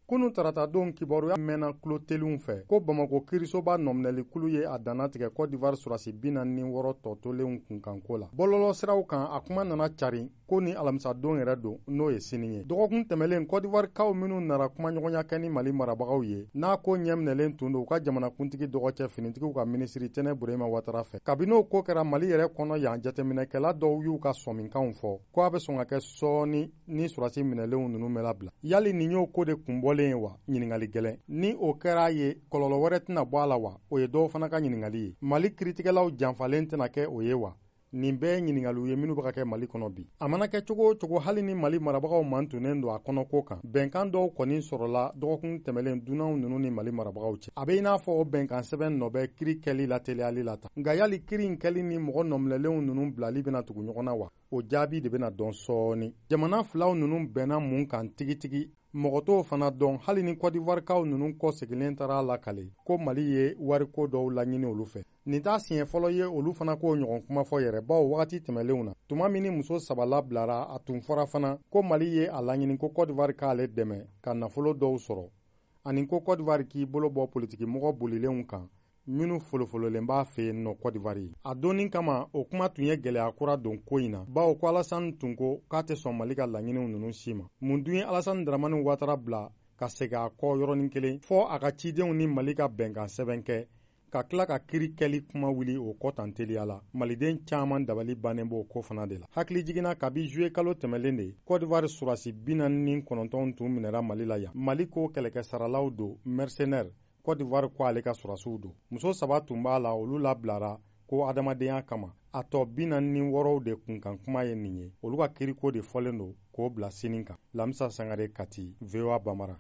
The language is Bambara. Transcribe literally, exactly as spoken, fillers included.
Kunu tarata don kibaruya mɛnna kulo telenw fɛ ko Bamako kirisoba nɔminɛli kulu ye a danna tigɛ Côte d'Ivoire surasi bi naani ni wɔɔrɔ tɔ tolenw kunkanko la. Bɔlɔlɔ siraw kan a kuma nana cari ko ni alamisadon yɛrɛ don n'o ye sini ye. Dɔgɔkun tɛmɛlen Côte d'Ivoire kaw minnu nara kumaɲɔgɔnya kɛ ni Mali marabagaw ye n'a ko ɲɛminɛlen tun don u ka jamanakuntigi dɔgɔcɛ finitigiw ka minisiri Tɛnɛ Burema Watara fɛ. Kabin'o ko kɛra Mali yɛrɛ kɔnɔ yan jateminɛkɛla dɔw y'u ka sɔminkanw fɔ ko a bɛ sɔn ka kɛ sɔɔni ni surasi minɛlenw ninnu bɛ labila. Yali nin y'o ko de kunbɔlen ye wa? Ɲininkali gɛlɛn. Ni o kɛra ye kɔlɔlɔ wɛrɛ tɛna bɔ a la wa? O ye dɔw fana ka ɲininkali ye. Mali kiritigɛlaw janfalen tɛna kɛ o ye wa? Nin bɛɛ ɲininkaliw ye minnu bɛ ka kɛ Mali kɔnɔ bi. A mana kɛ cogo o cogo hali ni Mali marabagaw mantunnen don a kɔnɔko kan, bɛnkan dɔw kɔni sɔrɔla dɔgɔkun tɛmɛlen dunanw ninnu ni Mali marabagaw cɛ. A bɛ i n'a fɔ o bɛnkan sɛbɛn nɔ bɛ kiri kɛli la teliyali la tan. Nka yali kiri in kɛli ni mɔgɔ nɔminɛlenw ninnu bilali bɛna tugu ɲɔgɔn na wa? O jaabi de bɛna dɔn sɔɔni. Jamana filaw ninnu bɛnna mun kan tigitigi mɔgɔ t'o fana dɔn hali ni Côte d'Ivoire kaw ninnu kɔ segilen taara lakale ko Mali ye wariko dɔw laɲini olu fɛ. Nin t'a siɲɛ fɔlɔ ye olu fana k'o ɲɔgɔn kuma fɔ yɛrɛ baw wagati tɛmɛlenw na. Tuma min ni muso saba labilara a tun fɔra fana ko Mali ye a laɲini ko Côte d'Ivoire k'ale dɛmɛ ka nafolo dɔw sɔrɔ ani ko Côte d'Ivoire k'i bolo bɔ politikimɔgɔ bolilenw kan minnu folofololen b'a fɛ yen nɔ Côte d'Ivoire. A donni kama o kuma tun ye gɛlɛya kura don ko in na bawo ko Alassane tun ko k'a tɛ sɔn Mali ka laɲiniw ninnu si ma. Mun dun ye Alassane Dramane Ouattara bila ka segin a kɔ yɔrɔnin kelen fɔ a ka cidenw ni Mali ka bɛnkan sɛbɛn kɛ ka tila ka kiri kɛli kuma wuli o kɔ tan teliya la. Maliden caman dabali bannen b'o ko fana de la. Hakili jiginna kabi juillet kalo tɛmɛlen de Côte d'Ivoire surasi bi naani ni kɔnɔntɔn tun minɛra Mali la yan. Mali ko kɛlɛkɛsaralaw don mercenaires. Côte d'Ivoire ko ale ka surasiw don. Muso saba tun b'a la olu labilara ko adamadenya kama. A tɔ bi naani ni wɔɔrɔw de kunkan kuma ye nin ye. Olu ka kiriko de fɔlen don k'o bila sini kan. Lamisa Sangare Kati, V O A Bamara.